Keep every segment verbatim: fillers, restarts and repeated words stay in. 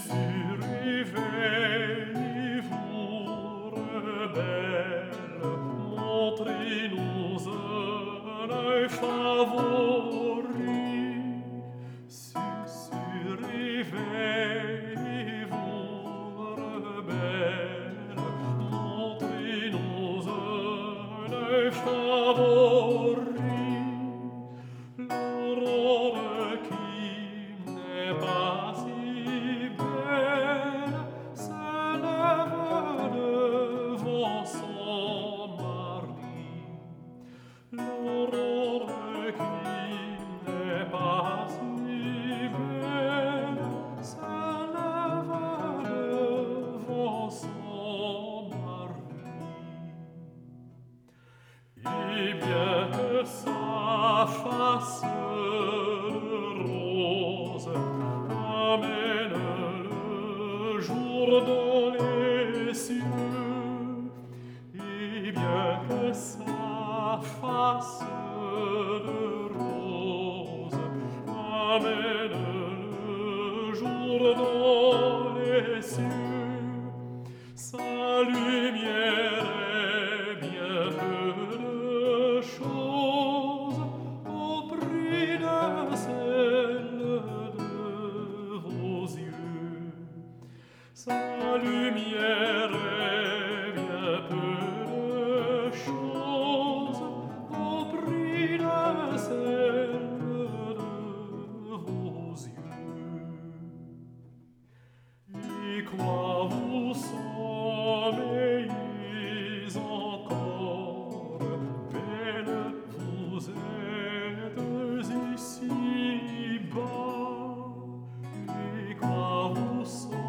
Surveillez-vous, rebelles, montrez-nous un œil favori. Surveillez-vous, rebelles, montrez-nous un œil favori. L'aurore qui n'est pas si belle s'élève devant son mari. L'aurore qui n'est pas si belle s'élève devant son mari. Et bien que sa face de rose amène le jour dans les cieux, et bien que sa face de rose amène le jour dans les cieux, sa lumière est bien peu de choses au prix de celle de vos yeux. Sa lumière est bien peu de choses au prix de celle de vos yeux. Et quoi vous sommeillez encore, belle, vous êtes ici-bas. Et quoi vous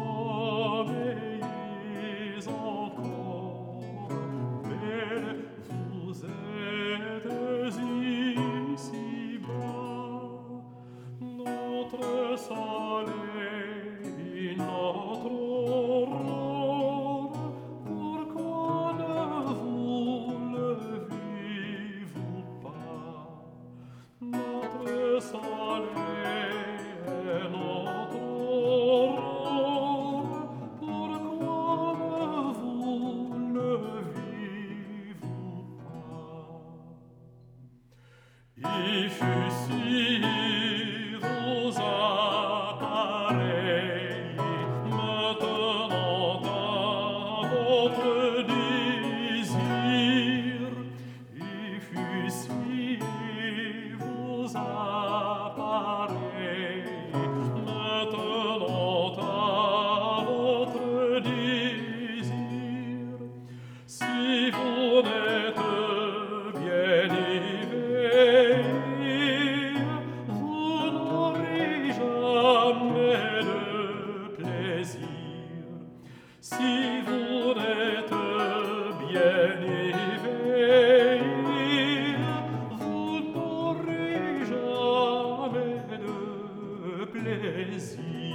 sommeillez encore, belle, vous êtes ici-bas. Notre soleil, notre aurore, pourquoi ne vous levez-vous pas? Notre soleil et notre aurore, pourquoi ne vous levez-vous pas? Il fut si vos appareils maintenant à votre désir. Il fut si vos appareils maintenant à votre désir. Si vous n'êtes bien éveillés, vous n'aurez jamais de plaisir. Si vous n'êtes bien éveillés, vous n'aurez jamais de plaisir.